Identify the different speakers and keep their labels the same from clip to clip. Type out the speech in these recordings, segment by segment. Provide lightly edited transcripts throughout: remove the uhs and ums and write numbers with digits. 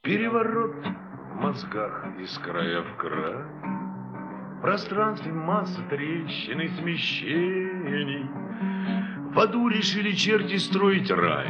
Speaker 1: Переворот в мозгах из края в край, в пространстве масса трещин и смещений. В аду решили черти строить рай,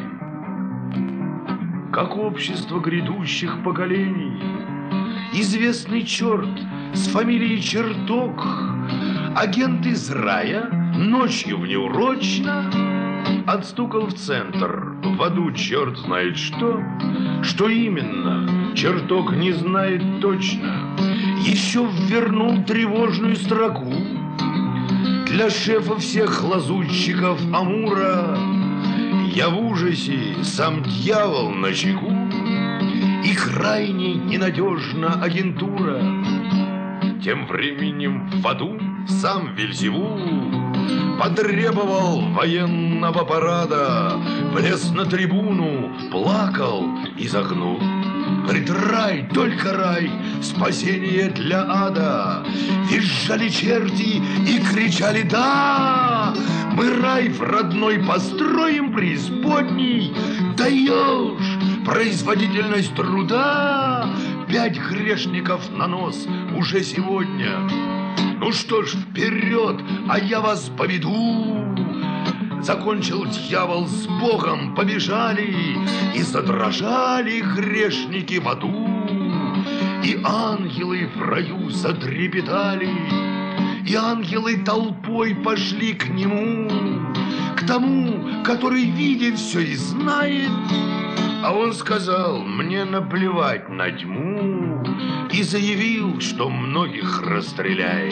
Speaker 1: как общество грядущих поколений. Известный черт с фамилией Черток, агент из рая, ночью внеурочно отстукал в центр, в аду черт знает что именно, Черток не знает точно. Еще ввернул тревожную строку для шефа всех лазутчиков Амура. Я в ужасе, сам дьявол начеку, и крайне ненадежна агентура. Тем временем в аду сам Вельзевул потребовал военного парада, влез на трибуну, плакал и загнул. Говорит, рай, только рай, спасение для ада. Визжали черти и кричали, да, мы рай в родной построим преисподней. Даешь производительность труда, 5 грешников на нос уже сегодня. Ну что ж, вперед, а я вас поведу. Закончил дьявол с Богом, побежали, и задрожали грешники в аду. И ангелы в раю затрепетали, и ангелы толпой пошли к нему, к тому, который видит все и знает. А он сказал, мне наплевать на тьму, и заявил, что многих расстреляет.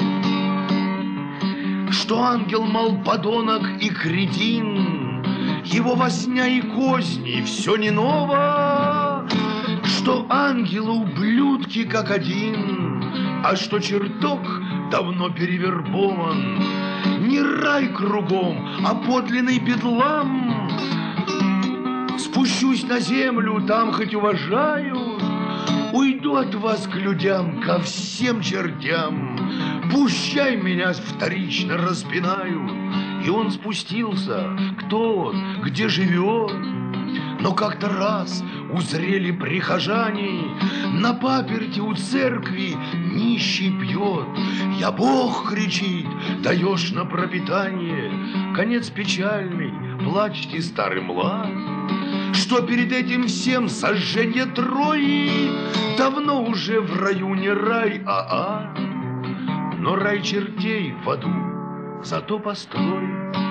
Speaker 1: Что ангел, мол, подонок и кретин, его возня и козни все не ново. Что ангелы ублюдки как один, а что черток давно перевербован. Не рай кругом, а подлинный бедлам. Спущусь на землю, там хоть уважают, уйду от вас к людям, ко всем чертям. Пущай меня вторично распинают. И он спустился, кто он, где живет. Но как-то раз узрели прихожане, на паперти у церкви нищий пьет. Я Бог, кричит, даешь на пропитание. Конец печальный, плачьте, старый млад, что перед этим всем сожжение Трои. Давно уже в раю не рай, а ад. Но рай чертей в аду зато построй.